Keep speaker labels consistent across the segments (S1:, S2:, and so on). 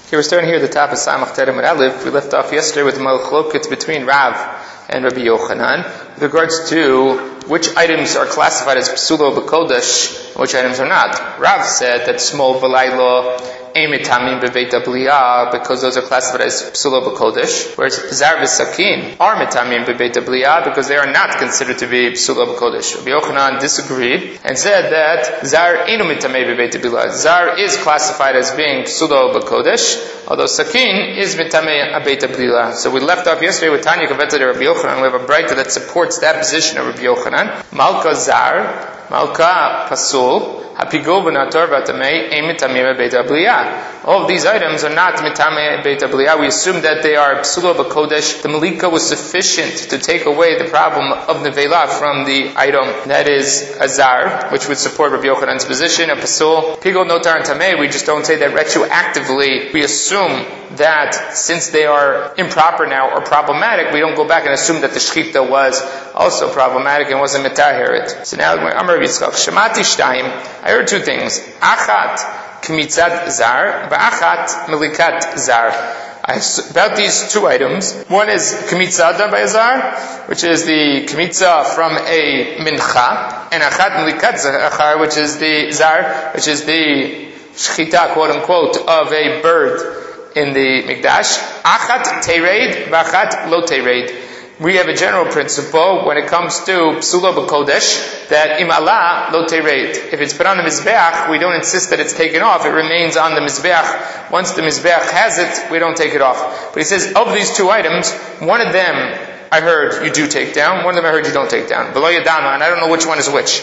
S1: Okay, we're starting here at the top of Samach Terem and Aleph. We left off yesterday with the Malchloket between Rav and Rabbi Yochanan with regards to which items are classified as Psulo B'Kodesh and which items are not. Rav said that small B'Laylo Mitamim B'Beit Abliyah because those are classified as Psulo B'Kodesh, whereas Zar V'Sakin are Mitamim B'Beit Abliyah because they are not considered to be Psulo B'Kodesh. Rabbi Yochanan disagreed and said that Zar Einu Mitamim B'Beit Abliyah. Zar is classified as being Psulo B'Kodesh, although Sakin is Mitamim B'Beit Abliyah. So we left off yesterday with Tanya Kaveta to Rabbi Yochanan. We have a braita that supports that position of Rabbi Yochanan. Malka Zar, Malka Pasul, Hapigol v'nator v'atamei ein mitamei beit abliyah. All of these items are not mitamei beit abliyah. We assume that they are psulo b'kodesh. The malika was sufficient to take away the problem of nevela from the item that is azar, which would support Rabbi Yochanan's position. A pasul pigol notar and tamei. We just don't say that retroactively. We assume that since they are improper now or problematic, we don't go back and assume that the shechita was also problematic and wasn't mitahirit. So now Amar Yitzchak Shemati Shtayim. I heard two things. Achat kmitzat zar, ba'achat melikat zar. About these two items. One is kmitzah done by a zar, which is the kmitzah from a mincha, and achat melikat zar, which is the zar, which is the shechita, quote unquote, of a bird in the mikdash. Achat tereid, ba'achat lo tereid. We have a general principle when it comes to Psulo B'Kodesh that im Allah lo tereid. If it's put on the Mizbeach, we don't insist that it's taken off. It remains on the Mizbeach. Once the Mizbeach has it, we don't take it off. But he says, of these two items, one of them I heard you do take down, one of them I heard you don't take down. Below Yadama, and I don't know which one is which.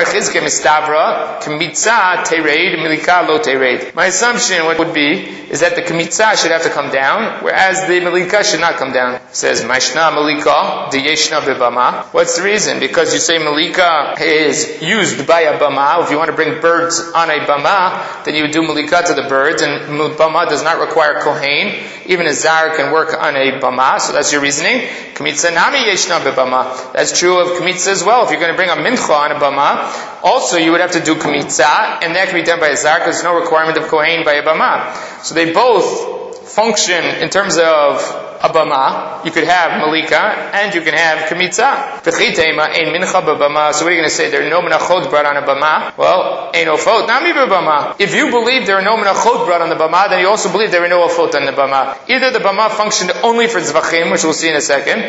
S1: My assumption would be is that the kmitzah should have to come down, whereas the malika should not come down. It says, Maishna malika, the yeshna bebama. What's the reason? Because you say malika is used by a bama. If you want to bring birds on a bama, then you would do malika to the birds, and bama does not require kohen. Even a zar can work on a bama, so that's your reasoning. Kmitzah nami yeshna bebama. That's true of kmitzah as well. If you're going to bring a mincha on a bama, also you would have to do kmitzah, and that can be done by a zar because there's no requirement of kohen by a bama. So they both function in terms of a bama. You could have malika and you can have kmitzah. So what are you going to say? There are no menachot brought on a bama. Well, ein ofot nami b'bama. If you believe there are no menachot brought on the bama, then you also believe there are no ofot on the bama. Either the bama functioned only for zvachim, which we'll see in a second,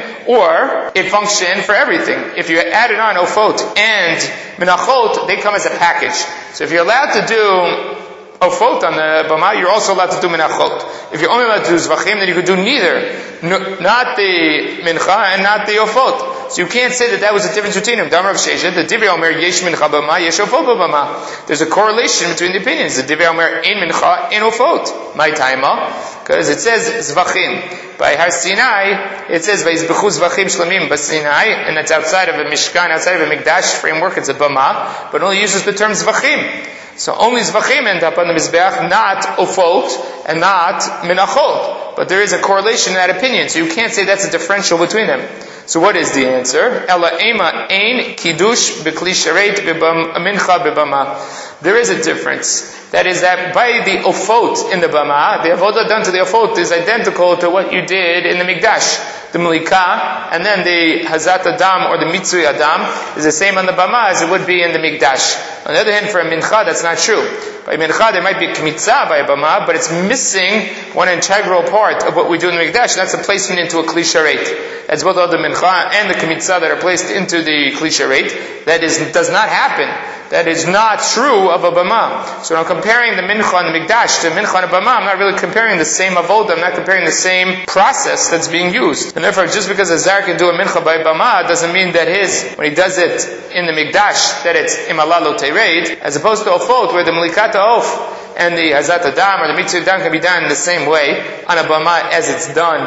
S1: or it functioned for everything. If you added on ofot and menachot, they come as a package. So if you're allowed to do ofot on the bama, you're also allowed to do minachot. If you're only allowed to do zvachim, then you could do neither. Not the mincha and not the ofot. So you can't say that was a difference between them. Damar of Sheshet, the Divrei Omer, yesh mincha b'ma, yesh ofot b'ma. There's a correlation between the opinions. The Divrei Omer, ein mincha, ein ofot. My taima, because it says zvachim. By Har Sinai, it says vayizbechu zvachim shlamim b'Sinai, and that's outside of a mishkan, outside of a mikdash framework. It's a bama, but only uses the term zvachim. So only zvachim end up on the mizbeach, not ofot and not minachot. But there is a correlation in that opinion, so you can't say that's a differential between them. So what is the answer? Ela ema ein kiddush b'kli sharet mincha b'bama. There is a difference. That is that by the ofot in the bama, the avodah done to the ofot is identical to what you did in the mikdash. The malika, and then the hazat adam or the mitzui adam is the same on the bama as it would be in the mikdash. On the other hand, for a mincha, that's not true. By mincha, there might be a kmitzah by a bama, but it's missing one integral part of what we do in the mikdash, and that's the placement into a kli sharet. That's both of the mincha and the kmitzah that are placed into the kli sharet. That does not happen. That is not true of a bama. So when I'm comparing the mincha and the mikdash to mincha and a bama, I'm not really comparing the same avodah, I'm not comparing the same process that's being used. And therefore, just because a zar can do a mincha by bama, doesn't mean that when he does it in the mikdash, that it's im Allah lo tereid, as opposed to ofot, where the malikata of and the hazat adam or the mitzvah adam can be done in the same way on a bama as it's done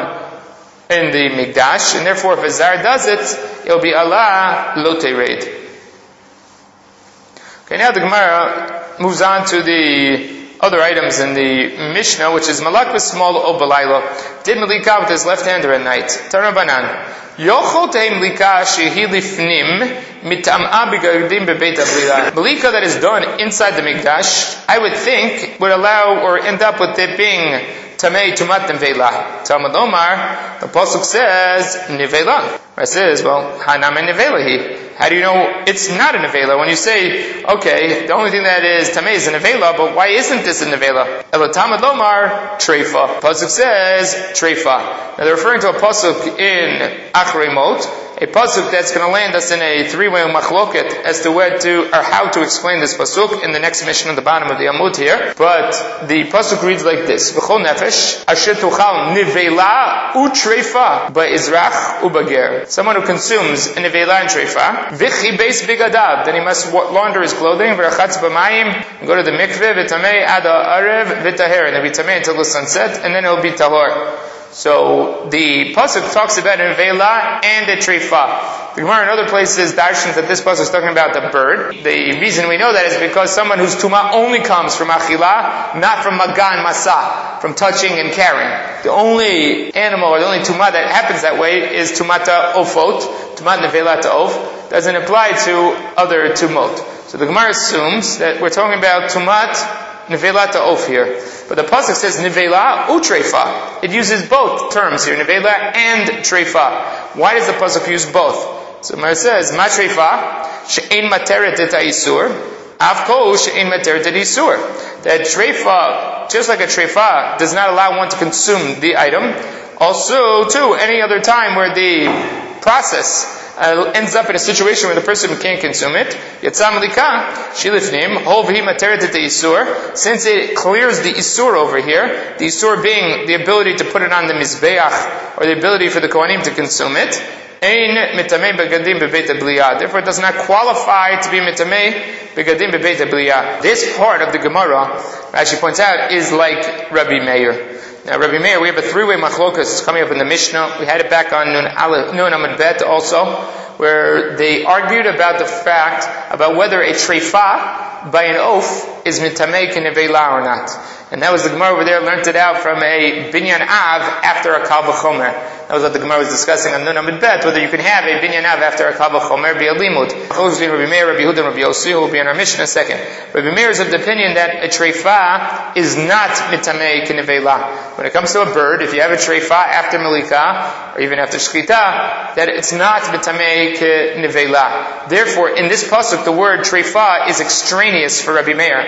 S1: in the mikdash. And therefore, if a zar does it, it'll be Allah lo tereid. Okay, now the Gemara moves on to the other items in the Mishnah, which is malak b'smol o b'laylo. Did malika with his left hand or at night? Tarabanan. Yochol tei malika shehi lifnim mitam'a b'gardim b'beit ablila. Malika that is done inside the mikdash, I would think, would allow or end up with it being tamei tumat nevela. Talmud Omar, the pasuk says nevela. It says, well, hanam nevela he. How do you know it's not a nevela? When you say, okay, the only thing that is tamei is a nevela, but why isn't this a nevela? Elo Talmud Omar treifa. Pasuk says treifa. Now they're referring to a pasuk in Achrei Mot, a pasuk that's going to land us in a three-way machloket as to where to or how to explain this pasuk in the next mission at the bottom of the Amud here. But the pasuk reads like this: V'chol nefesh asher tuchal nivela utreifa ba'izrach ubager. Someone who consumes a nivela and treifa, v'chi beis bigadav, then he must launder his clothing, v'rachatz b'mayim, and go to the mikveh, v'tamei ad ha'arev v'taher, and he'll be tamei until the sunset, and then he'll be tahor. So the pasuk talks about a nevela and a treifa. The Gemara in other places darshans that this pasuk is talking about the bird. The reason we know that is because someone whose tuma only comes from achila, not from magan masa, from touching and carrying. The only animal or the only tuma that happens that way is tumata ofot, tumat nevela of. Doesn't apply to other tumot. So the Gemara assumes that we're talking about tumat nevela ta'of here. But the pasuk says nevela utreifa. It uses both terms here, nevela and treifa. Why does the pasuk use both? So it says, ma treifa she'ein materet et ha'isur, avko she'ein materet et ha'isur. That treifa, just like a treifa, does not allow one to consume the item. Also, too, any other time where the process ends up in a situation where the person can't consume it. Yatzam lika shilifnim hovhi materet et isur. Since it clears the isur over here, the isur being the ability to put it on the mizbeach or the ability for the kohanim to consume it. Ein mitamei begadim bebeit habliyah. Therefore, it does not qualify to be mitamei begadim bebeit habliyah. This part of the Gemara, Rashi points out, is like Rabbi Meir. Now, Rabbi Meir, we have a three-way machlokas. It's coming up in the Mishnah. We had it back on Nun Amud Bet also, where they argued about the fact about whether a treifa by an oath is mitamei kenevela or not. And that was the Gemara over there learned it out from a binyan av after a kal v'chomer. That was what the Gemara was discussing on Nun Amud Bet, whether you can have a binyan av after a kal v'chomer be a limud. Those between Rabbi Meir, Rabbi Yehuda, and Rabbi Yossi, who will be in our Mishnah in a second. Rabbi Meir is of the opinion that a treifa is not mitamei kenevela. When it comes to a bird, if you have a treifa after malika, or even after shchita, that it's not mitamei kenevela. Therefore, in this pasuk, the word treifa is extraneous for Rabbi Meir.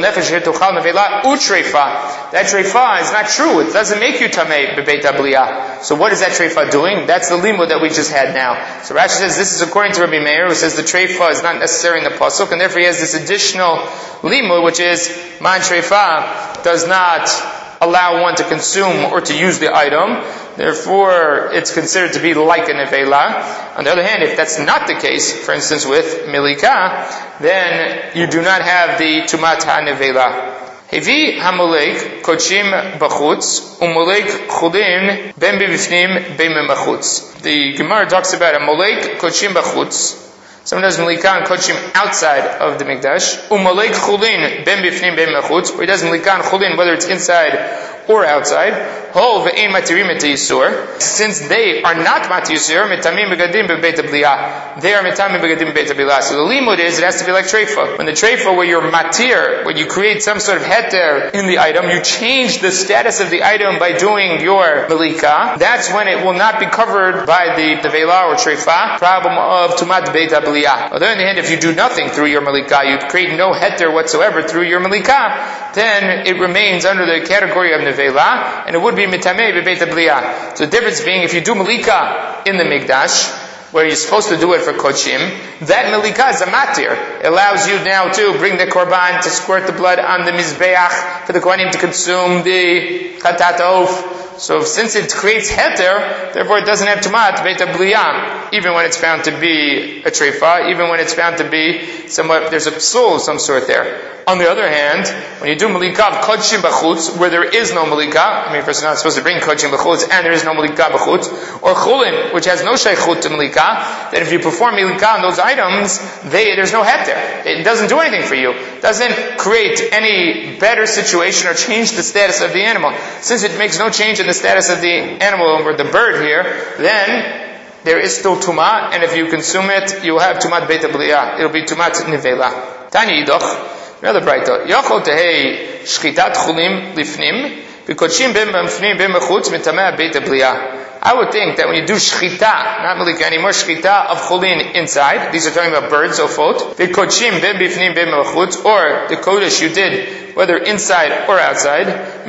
S1: That treifa is not true. It doesn't make you tamei bebeit habliyah. So what is that treifa doing? That's the limud that we just had now. So Rashi says this is according to Rabbi Meir, who says the treifa is not necessary in the pasuk, and therefore he has this additional limud, which is man treifa does not allow one to consume or to use the item. Therefore, it's considered to be like a nevela. On the other hand, if that's not the case, for instance with milika, then you do not have the tumat ha-nevela. Hevi hamolek kochim bachutz umolek chulin ben bivifnim ben bachutz. The Gemara talks about a molek kochim bachutz. Someone does malika and kochim outside of the mikdash. Umolek chulin ben bifnim ben machutz. Or he does malika and chulin whether it's inside or outside. Hol ve'ein matirim et yisur. Since they are not mati yisur, mitamim begadim bebeit habliyah. They are mitamim begadim bebeit habliyah. So the limud is, it has to be like treifa. When the treifa, where you're matir, when you create some sort of heter in the item, you change the status of the item by doing your malika. That's when it will not be covered by the vela or treifa problem of tumat bebeit habliyah. On the other hand, if you do nothing through your malika, you create no heter whatsoever through your malika, then it remains under the category of nevela, and it would be mitamei bebeit habliyah. So the difference being, if you do malika in the mikdash, where you're supposed to do it for kochim, that malika is a matir. It allows you now to bring the korban, to squirt the blood on the mizbeach, for the kohanim to consume the chatat oaf. So since it creates heter, therefore it doesn't have tumat beit habliyah, even when it's found to be a treifa, even when it's found to be somewhat, there's a psul of some sort there. On the other hand, when you do malika of kodshim b'chutz, where there is no malika, I mean, a person is not supposed to bring kodshim b'chutz, and there is no malika b'chutz, or chulin, which has no shaychut to malika, that if you perform malika on those items, there's no heter. It doesn't do anything for you. It doesn't create any better situation or change the status of the animal. Since it makes no change in the status of the animal or the bird here, then there is still tuma, and if you consume it, you will have tumat beit habliyah. It'll be tumat nevela. Tanya yidoch. Another brighter. Yachol tehei shchitat chulim lifnim V'kodshim ben b'fnim ben b'chutz mitameh beit habliyah. I would think that when you do shchita, not malika anymore, shchita of chulin inside, these are talking about birds, ofot, v'kodshim ben b'fnim ben b'chutz, or the kodesh you did, whether inside or outside,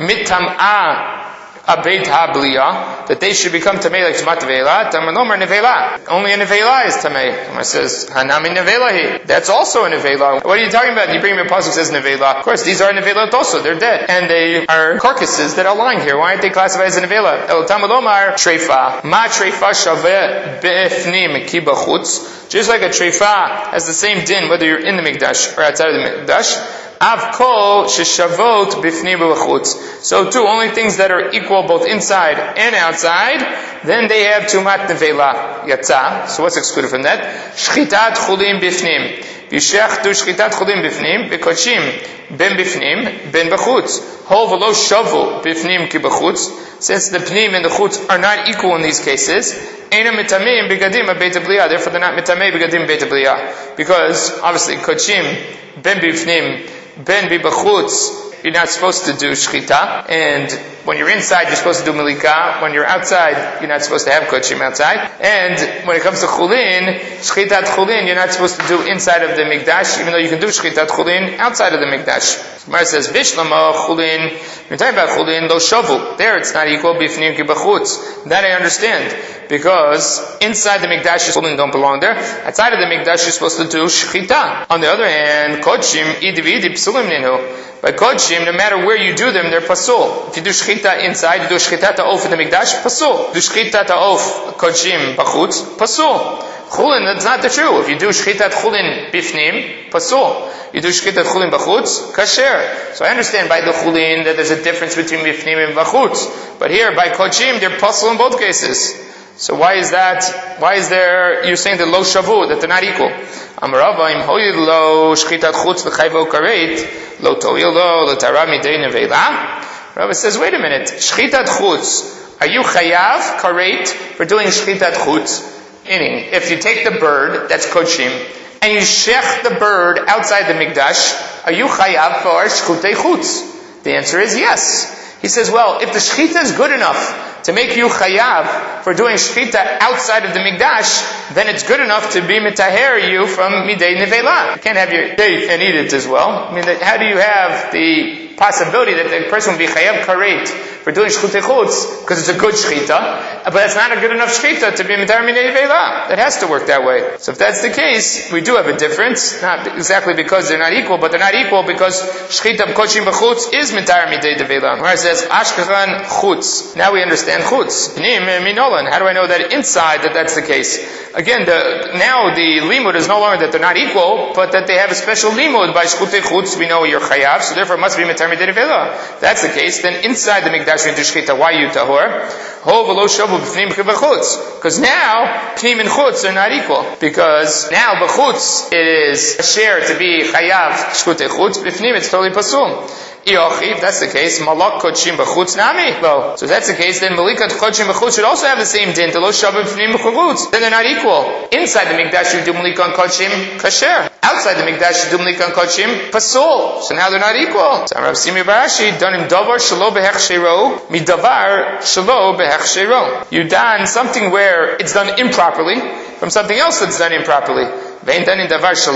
S1: mitamah abeit habliyah, that they should become tamei like Shema Tevela, tamanomer nevela. Only a nevela is tamei. It says, hanami nevelahi. That's also a nevela. What are you talking about? You bring me a pasuk that says nevela. Of course, these are nevelot also. They're dead. And they are carcasses that are lying here. Why aren't they classified as a nevela? El tamalomar treifa. Ma treifa shaveh be'efnim ki b'chutz. Just like a treifa has the same din whether you're in the mikdash or outside of the mikdash. Avkol sheshavot b'fnim b'chutz. So too, only things that are equal both inside and outside, then they have tumat nevela yatza. So what's excluded from that? Shchitat chulin b'fnim. Yishach du shchitat chulin b'fnim v'kodshim ben b'fnim ben b'chutz. Hol v'lo shavu b'fnim ki b'chutz. Since the pnim and the chutz are not equal in these cases, eina mitamim begadim beit habliyah. Therefore, they're not mitamei begadim beit habliyah. Because obviously, kodshim ben b'fnim ben b'chutz, you're not supposed to do shchita, and when you're inside, you're supposed to do malika. When you're outside, you're not supposed to have kodshim outside. And when it comes to chulin, shchitat chulin, you're not supposed to do inside of the mikdash, even though you can do shchitat chulin outside of the mikdash. Gemara says, Bishlama chulin, you're talking about chulin, lo shavu. There it's not equal, bifnim ki b'chutz. That I understand. Because inside the mikdash, chulin don't belong there. Outside of the mikdash, you're supposed to do shchita. On the other hand, kodshim, idi v'idi psulim ninu. By kodshim, no matter where you do them, they're pasul. If you do shchita inside, you do shchita ta'of in the mikdash, pasul. Do shchita ta'of kodshim b'chutz, pasul. Chulin, that's not the true. If you do shchitat chulin bifnim, pasul. You do shchitat chulin b'chutz, kasher. So I understand by the chulin that there's a difference between bifnim and b'chutz. But here, by kodshim, they're pasul in both cases. So why is that? Why is there, you're saying that lo shavu, that they're not equal? Amarava im hoyid lo shchitat chutz v'chayvo karet, lo toyil lo tara midei nevela. Rabbi says, wait a minute. Shchitat chutz, are you chayav karet for doing shchitat chutz? Meaning, if you take the bird, that's kodshim, and you shech the bird outside the mikdash, are you chayav for shchutei chutz? The answer is yes. He says, well, if the shchita is good enough to make you chayav for doing shchita outside of the mikdash, then it's good enough to be mitaher you from midei nevela. You can't have your day and eat it as well. I mean, how do you have the possibility that the person will be chayav karet for doing shchutei chutz because it's a good shchita, but it's not a good enough shchita to be mitaher midei nevela? That has to work that way. So if that's the case, we do have a difference, not exactly because they're not equal, but they're not equal because shchita kodshim b'chutz is mitaher midei nevela. Where it says ashkechan chutz. Now we understand chutz. Pnim minolan. How do I know that inside that's the case? Again, now the limud is no longer that they're not equal, but that they have a special limud by shchutei chutz. We know you're chayav, so therefore it must be mitaher midei nevela. If that's the case, then inside the mikdash you do shchita. Why you tahor? Ho v'lo shavu b'fnim ki b'chutz. Because now pnim and chutz are not equal. Because now b'chutz it is a share to be chayav shchutei chutz. B'fnim it's totally pasul. If that's the case, malak kodshim b'chutz nami. Well, so if that's the case, then malikat kodshim b'chutz should also have the same din. To lo shavu b'fnim b'chutz. Then they're not equal. Inside the mikdash you do malikat kodshim kasher. Outside the mikdash you do malikat kodshim pasul. So now they're not equal. So Rav Simi Barashi danim davar shelo behechshero midavar shelo behechshero. You done something where it's done improperly from something else that's done improperly. How can you try to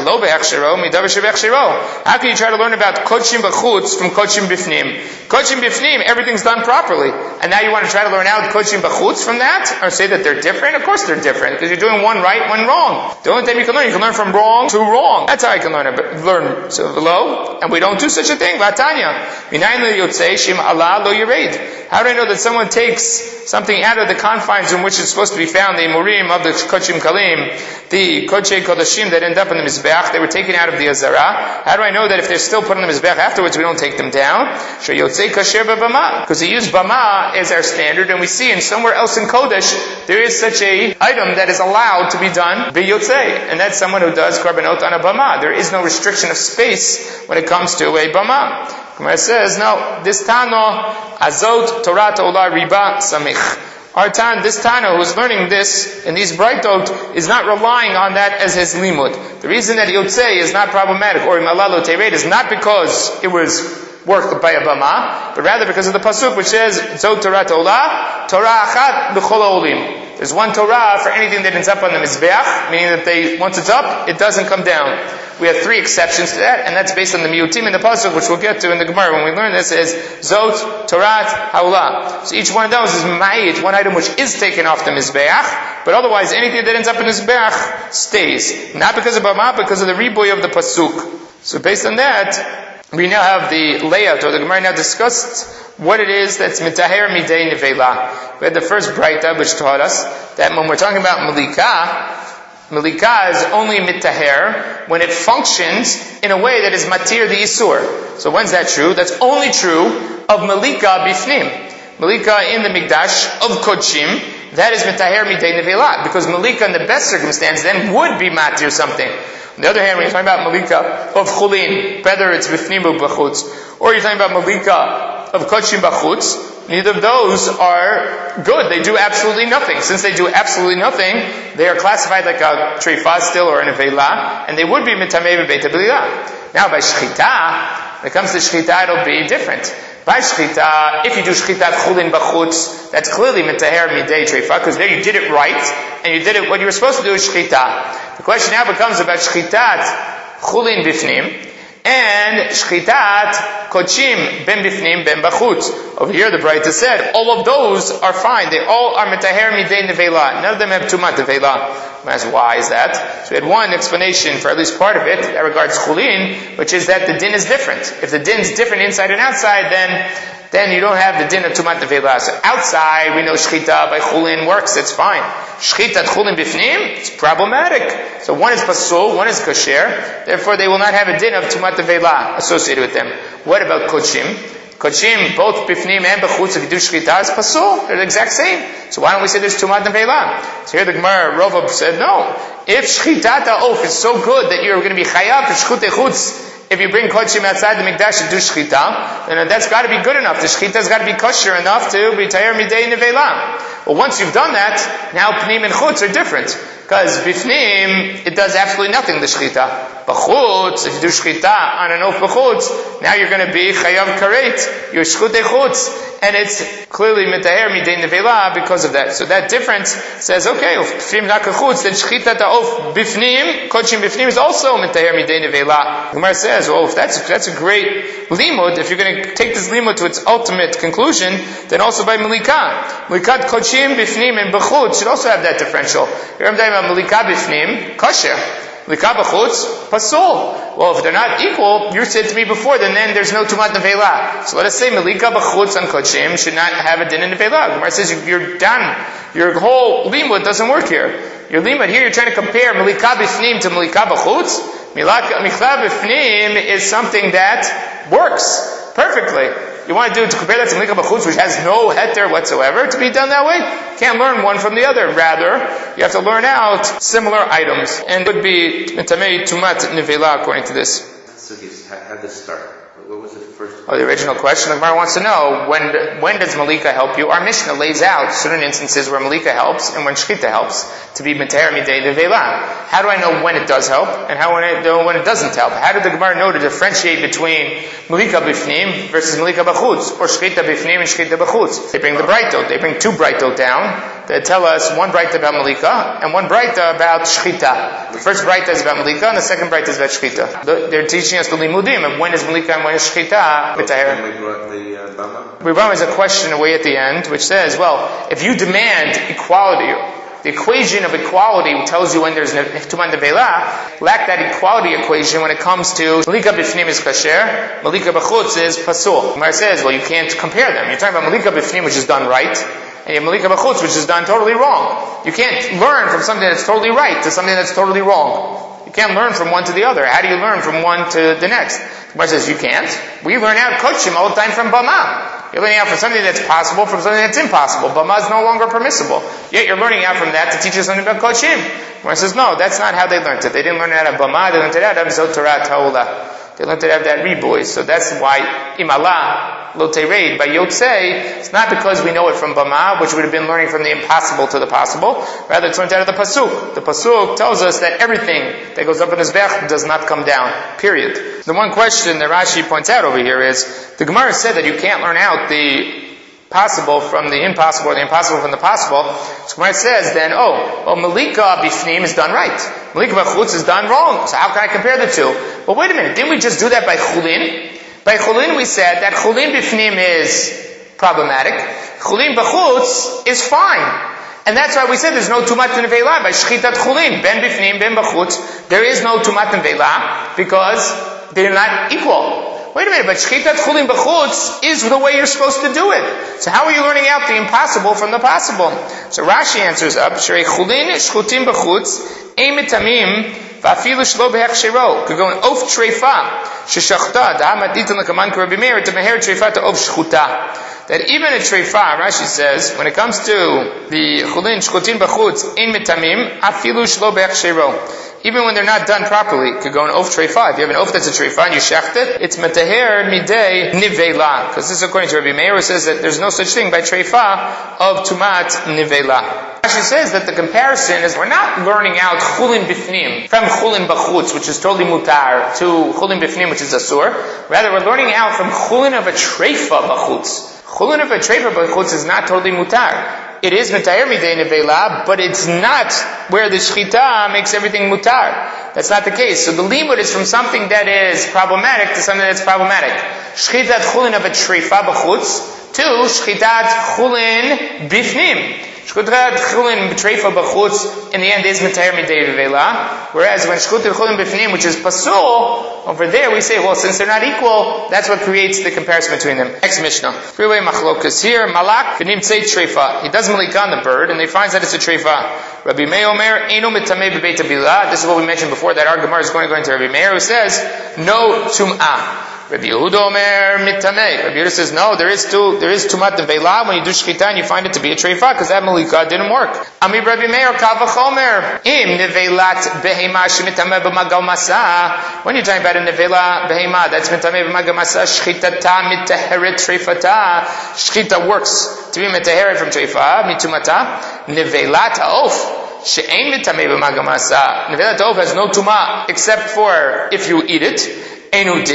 S1: learn about kodshim b'chutz from kodshim b'fnim? Kodshim b'fnim, everything's done properly. And now you want to try to learn out kodshim b'chutz from that? Or say that they're different? Of course they're different, because you're doing one right, one wrong. The only time you can learn from wrong to wrong. That's how I can learn so below. And we don't do such a thing. Vatanya. How do I know that someone takes something out of the confines in which it's supposed to be found, the murim of the kodshim kalim, the kodshei kodashim that end up in the mizbeach, they were taken out of the azara? How do I know that if they're still put in the mizbeach afterwards, we don't take them down? Because they use bama as our standard, and we see in somewhere else in Kodesh, there is such a item that is allowed to be done biyotzei, and that's someone who does karbanot on a bama. There is no restriction of space when it comes to a bama. Gemara says, no, this Tano, Azot, Torah, Ola, Riba, Samich. Our Tan, this Tano who's learning this in these Brightot is not relying on that as his limud. The reason that Yotzei is not problematic, or Malalo Teiret, is not because it was work by a bama, but rather because of the pasuk which says, Zot Torah Ta'olah, Torah Achat B'chol Ha'olim. There's one Torah for anything that ends up on the Mizbeach, meaning that once it's up, it doesn't come down. We have 3 exceptions to that, and that's based on the Miyutim in the pasuk, which we'll get to in the Gemara when we learn this, is Zot Torah Ta'olah. So each one of those is ma'id, one item which is taken off the Mizbeach, but otherwise anything that ends up in the Mizbeach stays. Not because of bama, because of the riboy of the pasuk. So based on that, we now have the layout, or the Gemara now discussed what it is that's mitaher midei nevela. We had the first braita which taught us that when we're talking about malika is only mitaher when it functions in a way that is matir the isur. So when's that true? That's only true of malika bifnim. Malika in the mikdash of kodshim, that is mitaher midei nevela, because malika in the best circumstance then would be matir something. On the other hand, when you're talking about malika of chulin, whether it's bifnim or b'chutz, or you're talking about malika of kodshim b'chutz, neither of those are good. They do absolutely nothing. Since they do absolutely nothing, they are classified like a treifa still or an avela, and they would be mitamei b'beit ha'b'lilah. Now by shchita, when it comes to shchita, it'll be different. By shchita, if you do shchitat chulin b'chutz, that's clearly mitaher midei treifa, because there you did it right, and you did it, what you were supposed to do is shchita. The question now becomes about shchitat chulin bifnim and shchitat kodshim ben bifnim ben bachutz. Over here the Braita said all of those are fine. They all are metaher midei nevela. None of them have tumat nevela. Why is that? So we had one explanation for at least part of it that regards chulin, which is that the din is different. If the din is different inside and outside, then you don't have the din of tumat nevela. So outside we know shchita by chulin works. It's fine. Shchitat chulin bifnim, it's problematic. So one is pasul, one is kosher. Therefore, they will not have a din of tumat nevela associated with them. What about kodshim? Kodshim, both bifnim and b'chutz, if you do shchita, is pasul. They're the exact same. So why don't we say there's tumat nevela? So here the Gemara, Rova said, no. If shchitat ha'of is so good that you're going to be chayav for shchutei chutz, if you bring kodshim outside the mikdash and do shchita, then that's got to be good enough. The shchita's got to be kosher enough to be tayer midei nevela. Well, once you've done that, now pnim and chutz are different. Because bifnim, it does absolutely nothing, the shchita. B'chutz, if you do shchita on an oaf b'chutz, now you're going to be chayav karet. You're shchutei chutz. And it's clearly mitaher midei nevela because of that. So that difference says, okay, if bifnim not kachutz, then shchita ta'of bifnim, kodshim bifnim is also mitaher midei nevela. Gemara says, well, if that's a great limud, if you're going to take this limud to its ultimate conclusion, then also by malika. Malikat kodshim bifnim and b'chutz should also have that differential. Here I'm talking about malika bifnim, kosher. Malika b'chutz, pasul. Well, if they're not equal, you said to me before, then there's no tumat nevela. So let us say malika b'chutz on kodshim should not have a din in nevela. Gemara says you're done. Your whole limud doesn't work here. Your limud here, you're trying to compare malika b'fnim to malika b'chutz. Malika b'fnim is something that works perfectly. You want to compare that to malika b'chutz, which has no heter whatsoever, to be done that way? You can't learn one from the other. Rather, you have to learn out similar items. And it would be mitamei tumat nevela according to this.
S2: So how did this start? What was the first?
S1: Oh, the original question. The Gemara wants to know, when does malika help you? Our Mishnah lays out certain instances where malika helps and when shchita helps to be mitaher midei nevela. How do I know when it does help and how I know when it doesn't help? How did the Gemara know to differentiate between malika bifnim versus malika b'chutz, or shchita bifnim and shchita b'chutz? They bring the braitot. They bring 2 braitot down that tell us one braita about malika and one braita about shchita. The first braita is about malika and the second braita is about shchita. They're teaching us the limudim of when is malika and when is shchita.
S2: We brought the bama.
S1: Bama is a question away at the end, which says, well, if you demand equality, the equation of equality tells you when there's tumat nevela, lack that equality equation when it comes to malika b'fnim is kasher, malika b'chutz is pasul. Gemara says, well, you can't compare them. You're talking about malika b'fnim, which is done right, and you have malika b'chutz, which is done totally wrong. You can't learn from something that's totally right to something that's totally wrong. You can't learn from one to the other. How do you learn from one to the next? Gemara says, you can't. We learn out kodshim all the time from bama. You're learning out from something that's possible from something that's impossible. Bama is no longer permissible. Yet you're learning out from that to teach us something about kodshim. Gemara says, no, that's not how they learned it. They didn't learn it out of bama, they learned it out of Zot Torah Ta'olah. They learned it out of that riboy. So that's why imala, lo tereid by yotzei, it's not because we know it from bama, which would have been learning from the impossible to the possible. Rather, it's learned out of the pasuk. The pasuk tells us that everything that goes up in his mizbech does not come down. Period. The one question that Rashi points out over here is, the Gemara said that you can't learn out the possible from the impossible or the impossible from the possible. So Gemara says then, Malika bifnim is done right. Malika b'chutz is done wrong. So how can I compare the two? Well, wait a minute. Didn't we just do that by chulin? By chulin we said that chulin bifnim is problematic. Chulin b'chutz is fine. And that's why we said there's no tumat nevela by shchitat chulin. Ben bifnim, ben b'chutz. There is no tumat nevela because they're not equal. Wait a minute, but shchitat chulin b'chutz is the way you're supposed to do it. So how are you learning out the impossible from the possible? So Rashi answers up, Shrei chulin shchutim b'chutz, ein mitamim, v'afilu shlo b'hechshero. Could go an of treifa, sheshachta, da'amat nitan l'kaman k'Rabbi Meir, to meher treifa to of shchuta. That even a treifa, Rashi says, when it comes to the chulin shchutim b'chutz, ein mitamim, afilu shlo b'hechshero. Even when they're not done properly, it could go an oaf treifa. If you have an oaf that's a treifa and you shecht it, it's metaher midei nivela. Because this is according to Rabbi Meir, who says that there's no such thing by treifa of tumat nivela. Rashi says that the comparison is we're not learning out chulin bifnim from chulin b'chutz, which is totally mutar, to chulin bifnim, which is asur. Rather, we're learning out from chulin of a treifa b'chutz. Chulin of a treifa b'chutz is not totally mutar. It is metaher midei nevela, but it's not where the shchita makes everything mutar. That's not the case. So the limud is from something that is problematic to something that's problematic. Shchitat chulin of a treifa b'chutz to shchitat chulin bifnim. Shchitat chulin b'treifa b'chutz in the end is metaher midei nevela. Whereas when shchitat chulin bifnim, which is pasul, over there we say, well, since they're not equal, that's what creates the comparison between them. Next Mishnah. Freeway machlokas here. Malak v'nim tzei treifa. He does malika on the bird, and they find that it's a treifa. Rabbi Meir Omer, eino mitameh b'beit habilah. This is what we mentioned before, that our Gemara is going to Rabbi Meir, who says, no tum'ah. Rabbi Yehuda Omer mitameh. Rabbi Yehuda says, no, there is tumat nevela when you do shchita and you find it to be a treifa, because that malika didn't work. Ami Rabbi Meir kavachomer. Im nevelat behema shemitameh b'magal masa. When you're talking about a nevela behema, that's mitameh b'magal masa, shchitata mitaheret treifata. Shchita works to be mitaheret from treifa, mitumata. Nevelat ha'of. She'ein mitameh b'magal masa. Nevelat ha'of has no tuma except for if you eat it. Certainly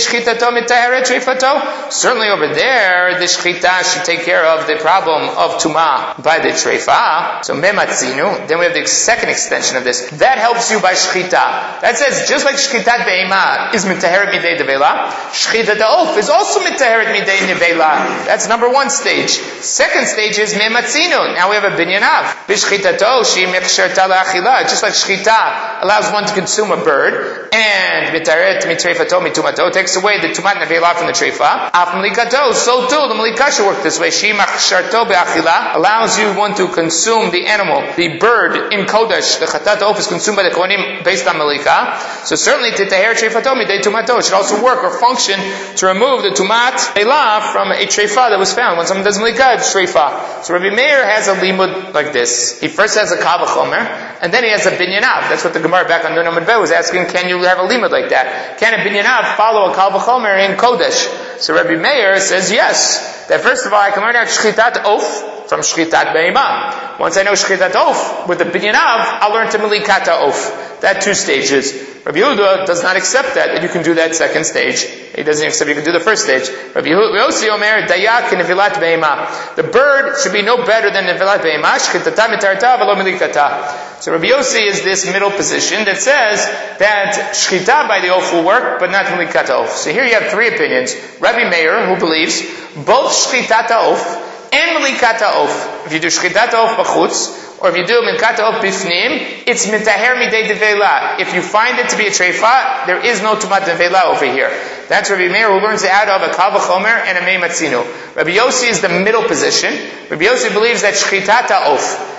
S1: over there, the shchita should take care of the problem of tuma by the treifa. So mematzinu. Then we have the second extension of this. That helps you by shchita. That says just like shchitat be'ema is mitaheret midei nevela, shchitat ha'of is also mitaheret midei nevela. That's number one stage. Second stage is mematzinu. Now we have a binyanav. B'shchitato she mechsherta la'achila. Just like shchita allows one to consume a bird, and mitaheret mitreifa mitumato takes away the tumat nevela from the treifa. Af malikato, so too the malika should work this way. Shimach sharto be'achila allows you one to consume the animal, the bird in kodesh. The chatat of is consumed by the kohanim based on malika. So certainly titaher treifato midei tumato should also work or function to remove the tumat nevela from a treifa that was found. When someone does malika, it's treifa. So Rabbi Meir has a limud like this. He first has a kavachomer, and then he has a binyanav. That's what the Gemara back on Nun Amud Beh was asking. Can you have a limud like that? Can a binyanav follow a kal v'chomer in kodesh? So Rabbi Meir says yes. That first of all, I can learn out shchitat oaf from shchitat be'ema. Once I know shchitat oaf with the binyanav, I'll learn to milikata oaf. That 2 stages. Rabbi Yehuda does not accept that you can do that second stage. He doesn't accept you can do the first stage. Rabbi Yossi Omer dayak nevilat be'ema. The bird should be no better than nevilat be'ema. Shchitata mitarta v'lo milikata. So Rabbi Yossi is this middle position that says that shchita by the oaf will work, but not milikata oaf. So here you have 3 opinions. Rabbi Meir, who believes both shchitata oaf and milikata oaf. If you do shchitata oaf b'chutz, or if you do milikata oaf bifnim, it's mitaher midei devela. If you find it to be a treifa, there is no tumat devela over here. That's Rabbi Meir, who learns it out of a kal v'chomer and a mei matzinu. Rabbi Yossi is the middle position. Rabbi Yossi believes that shchitata oaf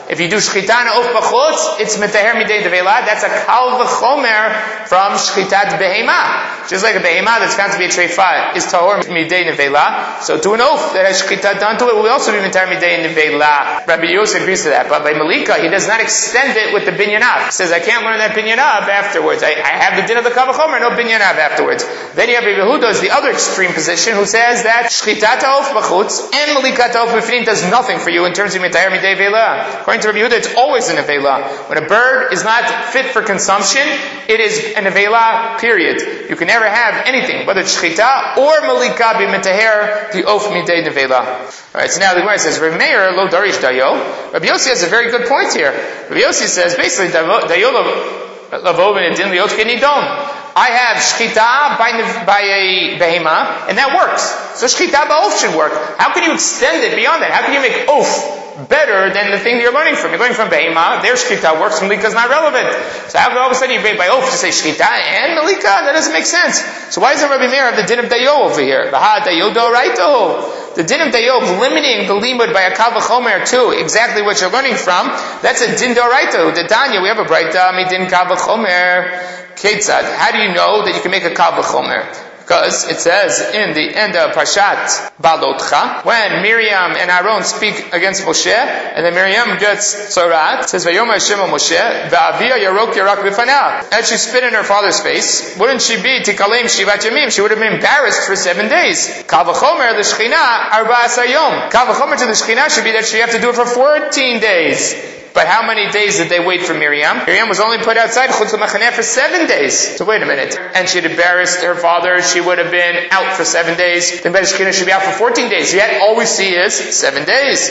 S1: If you do shchita and oaf b'chutz, it's metaher midei nevela. That's a kal v'chomer from shchitat behema. Just like a behema that's found to be a treifa is tahor midei nevela. So to an oaf that has shchita done to it will also be metaher midei nevela. Rabbi Yosef agrees to that. But by malika, he does not extend it with the binyanav. He says, I can't learn that binyanav afterwards. I have the din of the kal v'chomer, no binyanav afterwards. Then you have Rabbi Yehuda is the other extreme position who says that shchitat oaf b'chutz and malikat oaf b'finin does nothing for you in terms of metaher midei nevela. According to Rabbi Yehuda, it's always an nevela. When a bird is not fit for consumption, it is an nevela, period. You can never have anything, whether it's shchita or malika b'metaher, the oaf midei nevela. Alright, so now the Gemara says, Rabbi Meir lo darish dayo. Rabbi Yossi has a very good point here. Rabbi Yossi says, basically, dayo lavo v'nedin liot kenidon. I have shchita by a behema, and that works. So shchita ba'of should work. How can you extend it beyond that? How can you make oaf better than the thing you're learning from? You're going from behema, their shchita works, malika is not relevant. So how can all of a sudden you break by oaf to say shchita and malika? That doesn't make sense. So why doesn't Rabbi Meir have the din of dayo over here? The din of dayo, limiting the limud by a kal v'chomer to exactly what you're learning from, that's a din d'oraita. The Tanya, we have a braita midin kal v'chomer. Ketzad, how do you know that you can make a kal v'chomer? Because it says in the end of Parshat Balotcha, when Miriam and Aaron speak against Moshe, and then Miriam gets tzorat, it says Vayom Hashem al Moshe, Va'avia yarok yarak b'fanah. As she spit in her father's face, wouldn't she be tikalem shivat yamim? She would have been embarrassed for 7 days. Kal v'chomer l'shchina arba'as hayom. Kal v'chomer to the shchina should be that she have to do it for 14 days. But how many days did they wait for Miriam? Miriam was only put outside Chutz L'Machaneh for 7 days. So wait a minute. And she'd embarrassed her father. She would have been out for 7 days. Then Beis Shechina should be out for 14 days. Yet all we see is 7 days.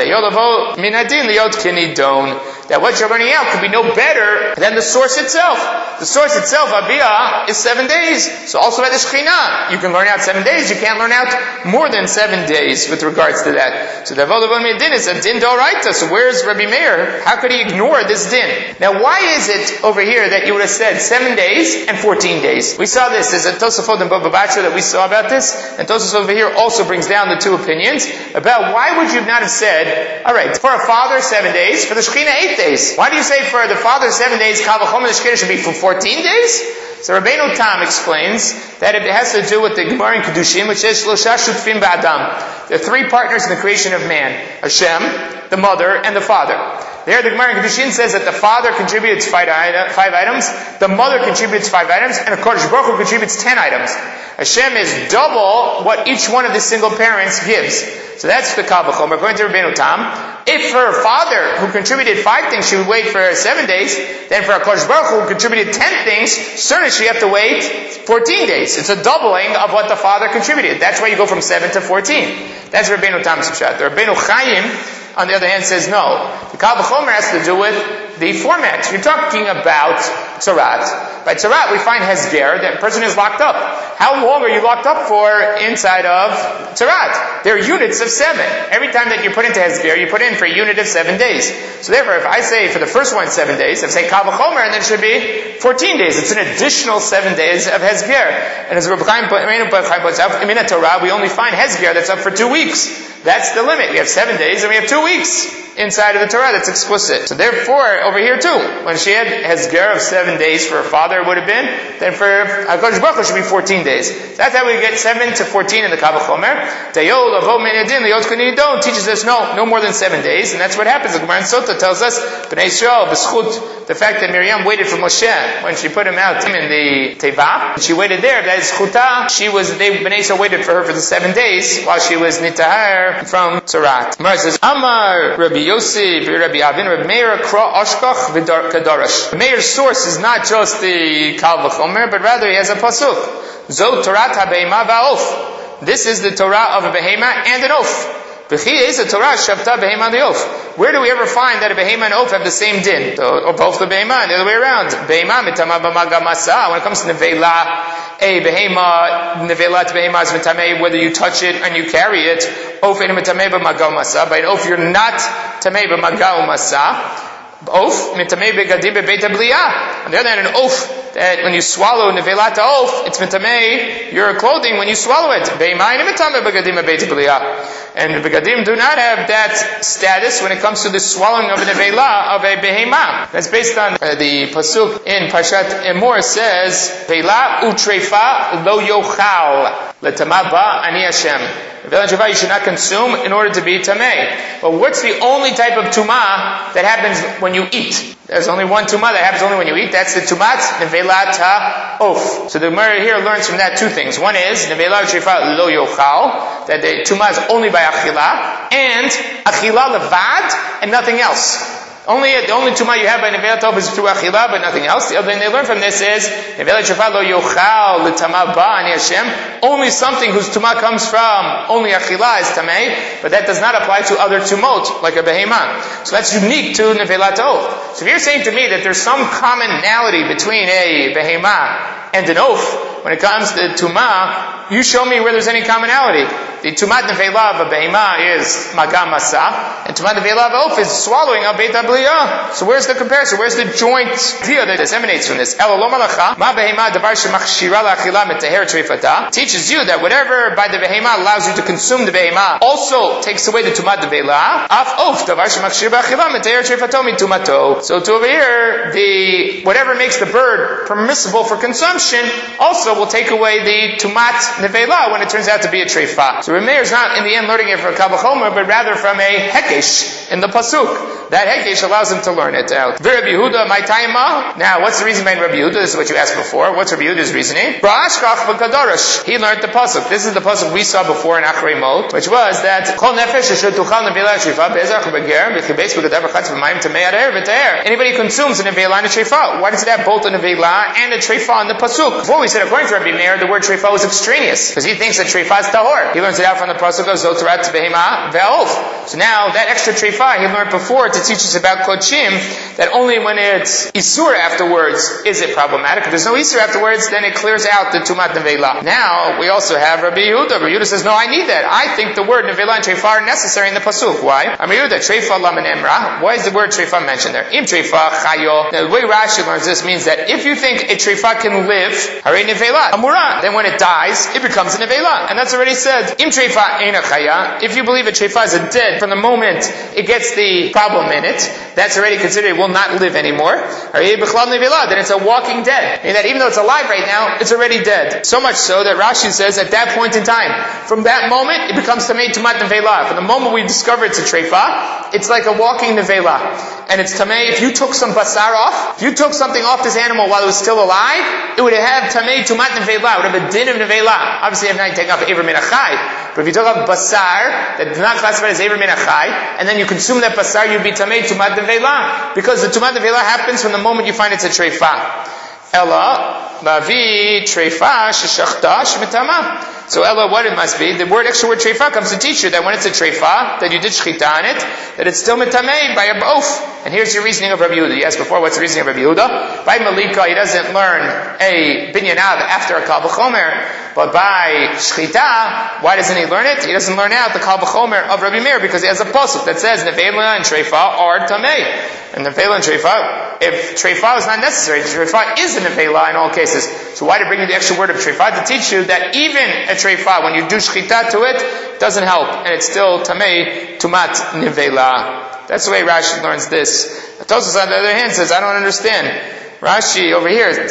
S1: That what you're learning out could be no better than the source itself. The source itself, Abiyah, is 7 days. So also by the Shechina, you can learn out 7 days. You can't learn out more than 7 days with regards to that. So the Avodah Din is a din d'oraita. So where's Rabbi Meir? How could he ignore this din? Now why is it over here that you would have said 7 days and 14 days? We saw this. There's a Tosafot and Baba Batra that we saw about this. And Tosafot over here also brings down the two opinions about why would you not have said, alright, for a father 7 days, for the Shechina 8 days. Why do you say for the father 7 days, Kal v'chomer the Shechina should be for 14 days? So Rabbeinu Tam explains that it has to do with the Gemara in Kedushin, which says Shlosha shutfim ba'adam. There are 3 partners in the creation of man: Hashem, the mother, and the father. There, the Gemara in Kedushin says that the father contributes 5 items, the mother contributes 5 items, and the Kodesh Baruch Hu contributes 10 items. Hashem is double what each one of the single parents gives. So that's the Kal v'chomer. According to Rabbeinu Tam, if her father, who contributed 5 things, she would wait for 7 days, then for a Kodesh Baruch Hu, who contributed 10 things, certainly she have to wait 14 days. It's a doubling of what the father contributed. That's why you go from 7 to 14. That's Rabbeinu Tam's pshat. The Rabbeinu Chaim, on the other hand, says no. The Kal v'chomer has to do with the format. You're talking about tzorat. By tzorat, we find hezger, that person is locked up. How long are you locked up for inside of tzorat? There are units of 7. Every time that you put into hezger, you put in for a unit of 7 days. So therefore, if I say for the first one 7 days, if I say Kal v'chomer, and then it should be 14 days. It's an additional 7 days of hezger. And as Rabbi Chaim points out, in the Torah, we only find hezger that's up for 2 weeks. That's the limit. We have 7 days and we have 2 weeks inside of the Torah. That's explicit. So therefore, over here too, when she had hezger of 7 days for her father, it would have been, then for HaKadosh Baruch Hu should be 14 days. So that's how we get 7 to 14 in the Kal v'chomer. Dayo lavo menedin liyot kenidon teaches us no more than 7 days, and that's what happens. The Gemara in Sota tells us, Bnei Yisrael, b'schut, the fact that Miriam waited for Moshe when she put him out in the Teva, she waited there. That is chuta. Bnei Yisrael waited for her for the 7 days while she was nitahar from Tzorat. Gemara says, Amar Rabbi Yossi, Rabbi Avin, Rabbi Meir, Kra Ashkach V'Kadarash. Meir's source is not just the Kal v'chomer, but rather he has a pasuk. Zo Torat HaBehema Va'of. This is the Torah of a behema and an oaf. B'chi is a Torah Shavta Behema the oaf. Where do we ever find that a behema and oaf have the same din? Or both the behema and the other way around. Behema mitama b'maga masa. When it comes to nevela, a behema, nevelat behema is mitameh, whether you touch it and you carry it. Oaf ain't mitameh b'maga masa. By an oaf you're not tameh b'maga masa. Oaf mitameh begadim bebeit habliyah. On the other hand, an oaf that when you swallow nevelat ha'of, it's mitamei your clothing when you swallow it. And the begadim do not have that status when it comes to the swallowing of a nevela of a behema. That's based on the pasuk in Parshat Emor says, "Vela utrefa lo yochal letama ba ani Hashem." Nevela and trefa you should not consume in order to be tamei. But what's the only type of tumah that happens when you eat? There's only one tumah that happens only when you eat. That's the tumat nevelat ha'of. So the Gemara here learns from that two things. One is nevela utrefa lo yochal, that the tumah is only by achila, and achila levad and nothing else. The only tumah you have by nevelat ha'of is through achila, but nothing else. The other thing they learn from this is nevela utrefa lo yochal l'tamah ba ani Hashem. Only something whose tumah comes from only achila is tamei, but that does not apply to other tumot like a behema. So that's unique to nevelat ha'of. So if you're saying to me that there's some commonality between a behema and an oaf when it comes to tumah, you show me where there's any commonality. The tumat nevela of a behema is magam masa, and tumat nevela of a oaf is swallowing of beit habliyah. So where's the comparison? Where's the joint idea that emanates from this? Teaches you that whatever by the behema allows you to consume the behema also takes away the tumat nevela. Af oaf davar shemachshir ba'achila meteher treifato mitumato. So to over here, the whatever makes the bird permissible for consumption also will take away the tumat nevela when it turns out to be a treifa. So Rameir is not in the end learning it from Kal V'chomer, but rather from a hekesh in the pasuk. That hekesh allows him to learn it out. Rabbi Yehuda, my taima. Now, what's the reason behind Rabbi Yehuda? This is what you asked before. What's Rabbi Yehuda's reasoning? Bra'ashkach v'kadarash. He learned the pasuk. This is the pasuk we saw before in Achrei Mot, which was that Kol nefesh asher tuchal nevela shrifa be'ezach v'beger v'chibeis v'gadav v'chatz v'mayim tamei ader v'teher. Anybody consumes a nevela and a shrifa. Why does it have both a nevela and a shrifa in the pasuk? Before we said, according to Rabbi Meir, the word shrifa was extraneous because he thinks that shrifa is tahor. He learns it out from the pasuk of Zotarat behema ve'of. So now that extra shrifa he learned before to teach us about kodshim, that only when it's isur afterwards is it problematic. If there's no isur afterwards, then it clears out the tumat nevela. Now we also have Rabbi Yehuda. Rabbi Yehuda says, no, I need that. I think the word nevela and shrifa are necessary in the pasuk. Why? Rabbi Yehuda shrifa laman emra. Why is the word shrifa mentioned there? Im shrifa chayo. Now the way Rashi learns this means that if you think a shrifa can live, hare nevela amura, then when it dies, it becomes a nevela, and that's already said. Im shrifa eina chaya. If you believe a shrifa is a dead from the moment it gets the problem in it, that's already considered it will not live anymore. Then it's a walking dead. Meaning that even though it's alive right now, it's already dead. So much so that Rashi says at that point in time, from that moment, it becomes tamei tumat nevela. From the moment we discover it's a treifa, it's like a walking nevela. And it's tamei, if you took some basar off, if you took something off this animal while it was still alive, it would have tamei tumat nevela, it would have a din of nevela. Obviously, if not, you take off Ever min achai. But if you took off basar, that is not classified as Ever min achai, and then you consume that basar, you'd be tamei tumat nevela. Because the tumat nevela happens from the moment you find it's a treifa. Ella, lavi treifa sheshachta shemitama. So Ella, what it must be, the extra word treifa comes to teach you that when it's a treifa, that you did shchita on it, that it's still mitamei by a bof. And here's your reasoning of Rabbi Yehuda. You asked before, what's the reasoning of Rabbi Yehuda? By Malika, he doesn't learn a binyanav after a Kal V'chomer, but by shchita, why doesn't he learn it? He doesn't learn out the Kal V'chomer of Rabbi Meir because he has a pasuk that says nevela and treifa are tamei. And nevela and treifa, if treifa is not necessary, treifa is a nevela in all cases. So why to bring you the extra word of treifa? To teach you that even a treifa, when you do shchita to it, doesn't help, and it's still tamei tumat nevela. That's the way Rashi learns this. Tosfos, on the other hand, says, I don't understand. Rashi over here, where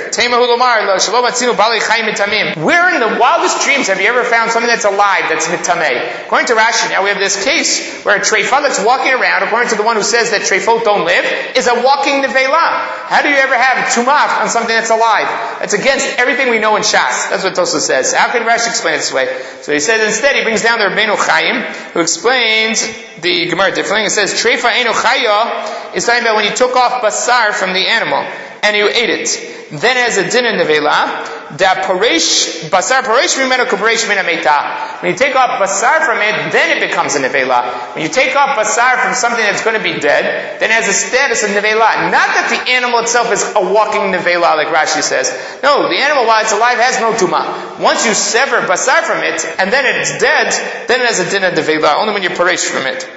S1: in the wildest dreams have you ever found something that's alive, that's mitamei? According to Rashi, now we have this case where a treifa that's walking around, according to the one who says that treifot don't live, is a walking nevela. How do you ever have tumaf on something that's alive? That's against everything we know in Shas. That's what Tosfos says. How can Rashi explain it this way? So he says instead, he brings down the Rabbeinu Chaim, who explains the Gemara differently. It says, treifa eino chaya is talking about when you took off basar from the animal and you ate it. Then as a din in nevela, that paresh, basar paresh mimeno kaparesh min hameta. When you take off basar from it, then it becomes a nevela. When you take off basar from something that's going to be dead, then it has a status of nevela. Not that the animal itself is a walking nevela, like Rashi says. No, the animal while it's alive has no tuma. Once you sever basar from it, and then it's dead, then it has a din of nevela, only when you paresh from it.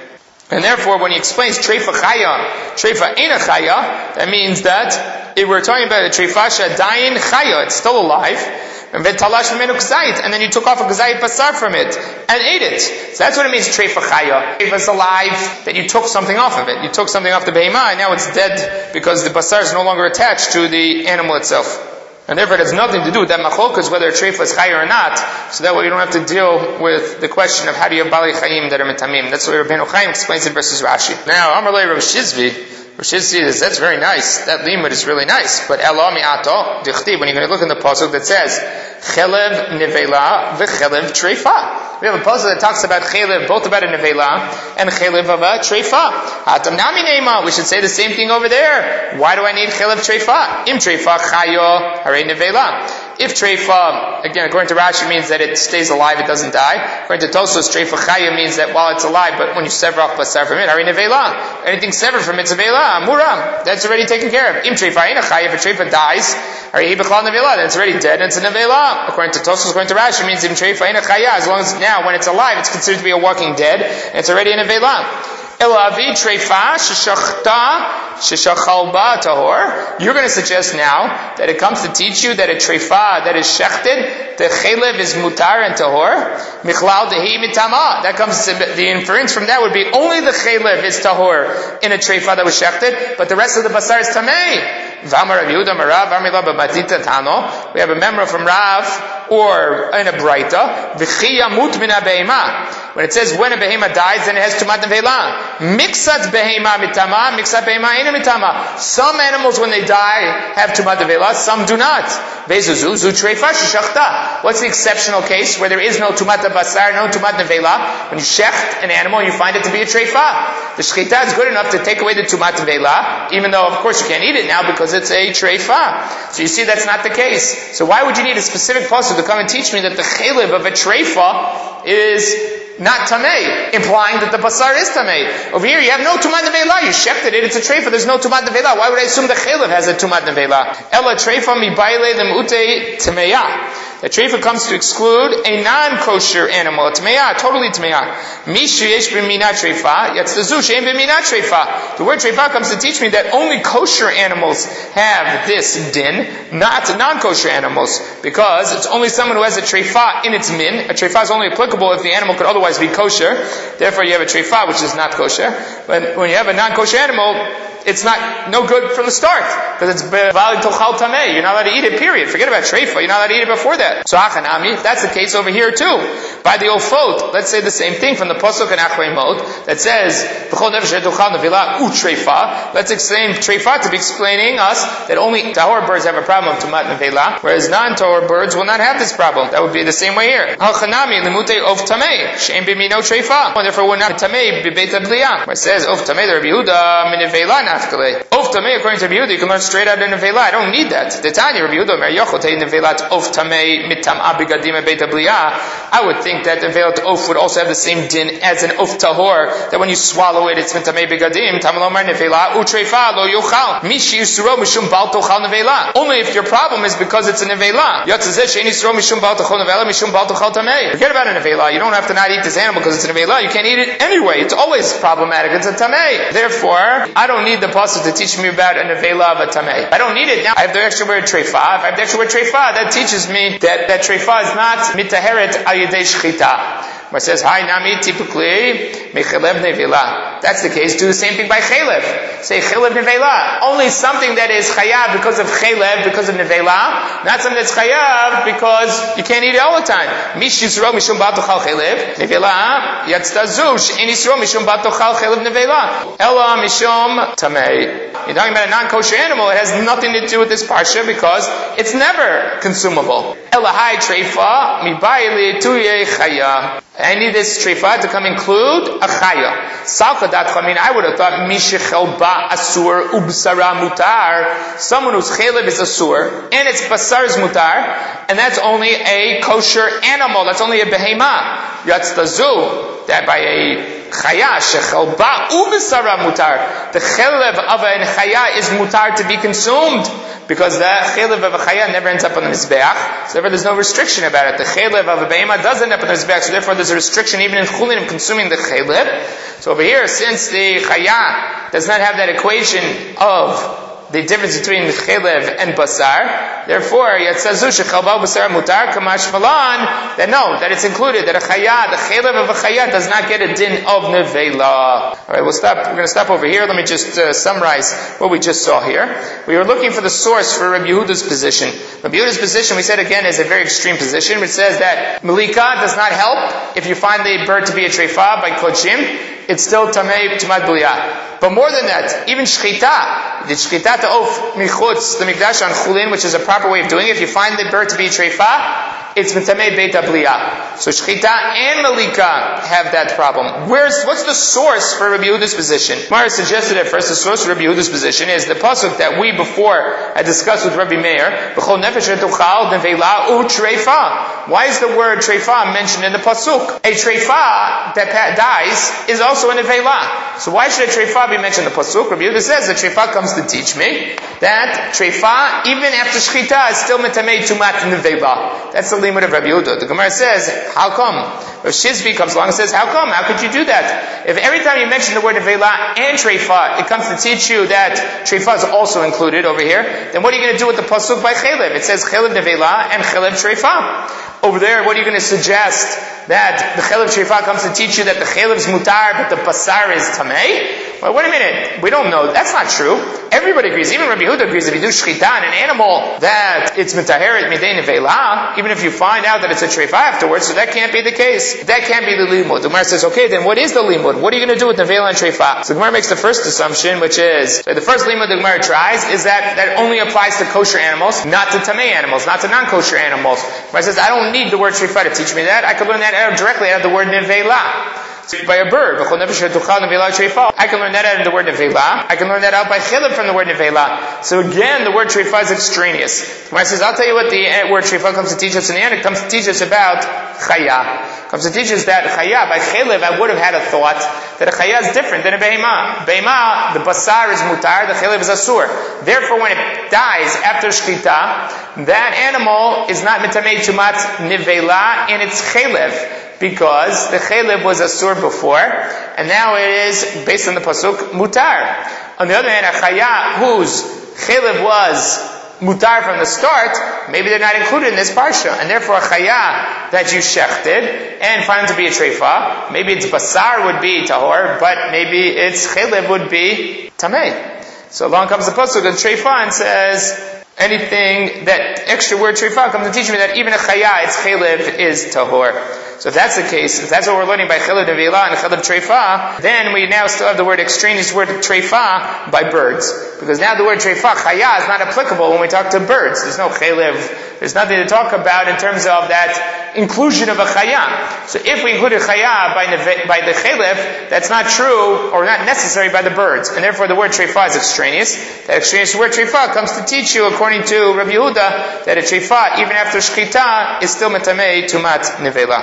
S1: And therefore, when he explains treifa chaya, treifa eina chaya, that means that if we're talking about a treifa shadayin chaya, it's still alive, and then you took off a gazayit basar from it and ate it. So that's what it means, treifa chaya. If it's alive, that you took something off of it. You took something off the behemah, and now it's dead because the basar is no longer attached to the animal itself. And therefore it has nothing to do with that machlokas, whether a treifa is chaya or not. So that way you don't have to deal with the question of how do you have bali chayim that are metamim. That's the way Rabbeinu Chaim explains it versus Rashi. Now, Amar Lei Rav Shizvi says, that's very nice. That limud is really nice. But Elo mi'ato, dichtiv, when you're going to look in the pasuk that says, chelev nevela v'chelev treifa. We have a pasuk that talks about chelev, both about a nevela and chelev of a treifa. Hatam nami neima, we should say the same thing over there. Why do I need chelev treifa? Im treifa chayo hare nevela. If treifa, again, according to Rashi, means that it stays alive, it doesn't die. According to Tosfos, treifa chaya means that while it's alive, but when you sever off basar from it, hare nevela. Anything severed from it's nevela, mura. That's already taken care of. Im treifa eina chaya, if a treifa dies, hare hi b'chlal nevela, then it's already dead and it's a nevela. According to Tosfos, according to Rashi, means im treifa eina chaya, as long as now, when it's alive, it's considered to be a walking dead, and it's already a nevela. Elavi treifa sheshachalba tahor. You're going to suggest now that it comes to teach you that a treifa that is shechted, the chelev is mutar and tahor. Michlal dehi mitama. That comes to the inference from that would be only the chelev is tahor in a treifa that was shechted, but the rest of the basar is tamei. We have a memra from Rav or in a Braita. When it says when a behema dies, then it has tumat nevela. Mixat behema mitama, mixat behema ena mitama. Some animals when they die have tumat nevela, some do not. What's the exceptional case where there is no tumat basar, no tumat nevela? When you shecht an animal, you find it to be a treifa. The shechita is good enough to take away the tumat nevela, even though of course you can't eat it now because it's a treifa. So you see that's not the case. So why would you need a specific pasuk to come and teach me that the chelev of a treifa is not tamei, implying that the basar is tamei? Over here you have no tumat nevela, you shechted it, it's a treifa, there's no tumat nevela. Why would I assume the chelev has a tumat nevela? Ela treifa mi baile lemute tameya. The treifa comes to exclude a non-kosher animal. A tmeya, totally tmeya. Mishu yesh b'mina treifa, yatzazu she'en b'mina treifa. The word treifa comes to teach me that only kosher animals have this din, not non-kosher animals. Because it's only someone who has a treifa in its min. A treifa is only applicable if the animal could otherwise be kosher. Therefore you have a treifa which is not kosher. But when you have a non-kosher animal, it's no good from the start. Because it's valid tochal tamei. You're not allowed to eat it, period. Forget about treifa. You're not allowed to eat it before that. So hachanami, if that's the case over here too. By the ofot, let's say the same thing from the pasuk in Achrei Mot that says, B'chol nefesh tochal nevela u treifa. Let's explain treifa to be explaining us that only tahor birds have a problem of tumat nevela, whereas non-tahor birds will not have this problem. That would be the same way here. Hachanami, limute of tamei. She'en b'mino treifa. And therefore we're not tamei b'beit habliya. Where it says, of tamei, the Rabbi Yehuda, min nevela naftale. Of tamei, according to Rabbi Yehuda, you can learn straight out in nevela. I don't need that. The Tanya, Rabbi Yehuda, mer yochotei nevelat of tamei mitam abigadim beit habliya. I would think that the nevelat of would also have the same din as an of tahor, that when you swallow it, it's mitamei bigadim. Tamalomar nevela utreifa lo yochal. Mishi yisuro mishum bal tochal nevela. Only if your problem is because it's a nevela. Yatzazeh she'en yisuro mishum bal tochal nevela mishum bal tochal tamei. Forget about a nevela. You don't have to not eat this animal because it's a nevela. You can't eat it anyway. It's always problematic. It's a tamei. Therefore, I don't need the pasuk to teach me about a nevela of a tamei. I don't need it now. I have the extra word treifa. If I have the extra word treifa, that teaches me that treifa is not mitaheret al yedei shchita. Where it says, hi nami typically mechelev nevela. That's the case. Do the same thing by chelev. Say chelev nevela. Only something that is chayav because of chelev, because of nevela. Not something that's chayav because you can't eat it all the time. Mish yisro mishum batochal chelev nevela. Yatztazush in yisro mishum batochal chelev nevela. Ela mishum tamei. You're talking about a non-kosher animal. It has nothing to do with this parsha because it's never consumable. Ela hai treifa mi bayli tuye chaya. I need this treifa to come include a chaya. Salkadat chamin, I would have thought mishechel ba asur ubsara mutar. Someone whose chelev is asur and its basar is mutar, and that's only a kosher animal. That's only a behema. Yatztazu, that by a chaya shechel ba ubsara mutar. The chelev of a chaya is mutar to be consumed. because the chaylev of a chaya never ends up on the mizbeach, so therefore there's no restriction about it. The chaylev of a be'ema does end up on the mizbeach, so therefore there's a restriction even in chulin of consuming the chaylev. So over here, since the chaya does not have that equation of the difference between chaylev and basar, therefore, yatzazu shechalbal basar mutar kamash malan, that it's included, that a chaya, the chaylev of a chaya does not get a din of nevela. Alright, we're going to stop over here. Let me just summarize what we just saw here. We were looking for the source for Rabbi Yehuda's position. Rabbi Yehuda's position, we said again, is a very extreme position, which says that malika does not help if you find the bird to be a treifa by kodshim. It's still tamei tumat bliyah. But more than that, even shchita, the shchita to off michutz the mikdash on chulin, which is a proper way of doing it. If you find the bird to be a treifa, it's mitamei beit bliyah. So shchita and malika have that problem. What's the source for Rabbi Yehuda's position? Mara suggested at first the source for Rabbi Yehuda's position is the pasuk that we before had discussed with Rabbi Meir. B'chol nefesh etuchal nevela u treifa. Why is the word treifa mentioned in the pasuk? A treifa that dies is also a nevela. So why should a treifa be mentioned in the pasuk? Rabbi Yehuda says that treifa comes to teach me that treifa, even after shchita, is still mitamei tumat nevela. That's the limit of Rabbi Yehuda. The Gemara says, how come? Rav Shizvi comes along and says, how come? How could you do that? If every time you mention the word nevela and treifa, it comes to teach you that treifa is also included over here, then what are you going to do with the pasuk by chelev? It says chelev nevela and chelev treifa. Over there, what are you going to suggest? That the chelev treifa comes to teach you that the chelev is mutar, but the basar is tamei? Well, wait a minute. We don't know. That's not true. Everybody agrees. Even Rabbi Yehuda agrees. If you do shchita on an animal, that it's mitaheret midei nevela, even if you find out that it's a treifa afterwards, so that can't be the case. That can't be the limud. The Gemara says, okay, then what is the limud? What are you going to do with nevela and treifa? So the Gemara makes the first assumption, which is, the first limud the Gemara tries is that only applies to kosher animals, not to tamei animals, not to non-kosher animals. The Gemara says, I don't need the word treifa to teach me that. I could learn that directly out of the word nevela. By a bird. I can learn that out of the word nevela. I can learn that out by chilib from the word nevela. So again, the word treifa is extraneous. When I says, I'll tell you what the word treifa comes to teach us in the end. It comes to teach us about chaya. It comes to teach us that chaya, by chilib, I would have had a thought that a chaya is different than a behema. Behema, the basar is mutar, the chilib is asur. Therefore, when it dies after shchita, that animal is not mitamei tumat nevela in its chilib. Because the chelev was asur before, and now it is, based on the pasuk, mutar. On the other hand, a chaya whose chelev was mutar from the start, maybe they're not included in this parsha, and therefore a chaya that you shechted and found to be a treifa, maybe its basar would be tahor, but maybe its chelev would be tamei. So along comes the pasuk of treifa and says, anything, that extra word treifa comes to teach me that even a chaya, its chelev is tahor. So if that's the case, if that's what we're learning by chelev nevela and chelev treifa, then we now still have the word extraneous word treifa by birds. Because now the word treifa, chaya, is not applicable when we talk to birds. There's no chelev, there's nothing to talk about in terms of that inclusion of a chaya. So if we include a chaya by the chelev, that's not true or not necessary by the birds. And therefore the word treifa is extraneous. That extraneous word treifa comes to teach you, according to Rabbi Yehuda, that a treifa, even after shchita, is still metamei tumat nevela.